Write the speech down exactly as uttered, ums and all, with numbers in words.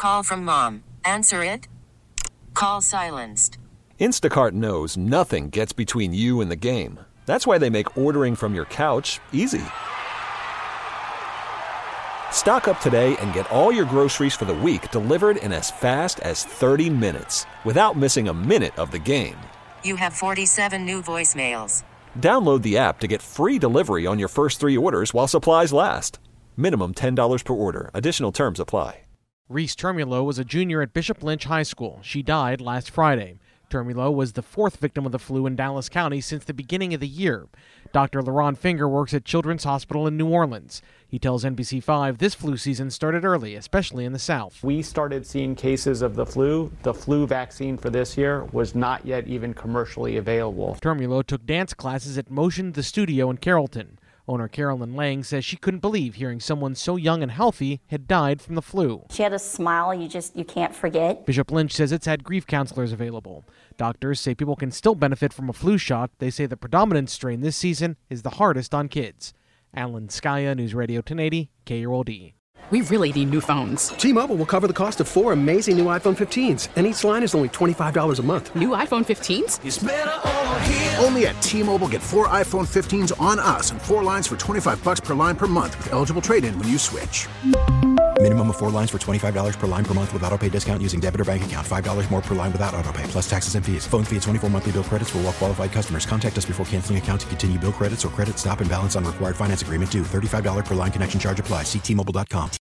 call from mom. Answer it. Call silenced. Instacart knows nothing gets between you and the game. That's why they make ordering from your couch easy. Stock up today and get all your groceries for the week delivered in as fast as thirty minutes without missing a minute of the game. You have forty-seven new voicemails. Download the app to get free delivery on your first three orders while supplies last. Minimum ten dollars per order. Additional terms apply. Reese Termulo was a junior at Bishop Lynch High School. She died last Friday. Termulo was the fourth victim of the flu in Dallas County since the beginning of the year. Doctor LaRon Finger works at Children's Hospital in New Orleans. He tells N B C five this flu season started early, especially in the South. We started seeing cases of the flu. The flu vaccine for this year was not yet even commercially available. Termulo took dance classes at Motion the Studio in Carrollton. Owner Carolyn Lang says she couldn't believe hearing someone so young and healthy had died from the flu. She had a smile you just you can't forget. Bishop Lynch says it's had grief counselors available. Doctors say people can still benefit from a flu shot. They say the predominant strain this season is the hardest on kids. Alan Skaya, News Radio ten eighty, K R O D. We really need new phones. T-Mobile will cover the cost of four amazing new iPhone fifteens, and each line is only twenty-five dollars a month. New iPhone fifteens? It's better over here. Only at T-Mobile, get four iPhone fifteens on us and four lines for twenty-five bucks per line per month with eligible trade-in when you switch. Minimum of four lines for twenty-five dollars per line per month with autopay discount using debit or bank account. five dollars more per line without autopay, plus taxes and fees. Phone fee at twenty-four monthly bill credits for well-qualified customers. Contact us before canceling account to continue bill credits or credit stop and balance on required finance agreement due. thirty-five dollars per line connection charge applies. See T Mobile dot com.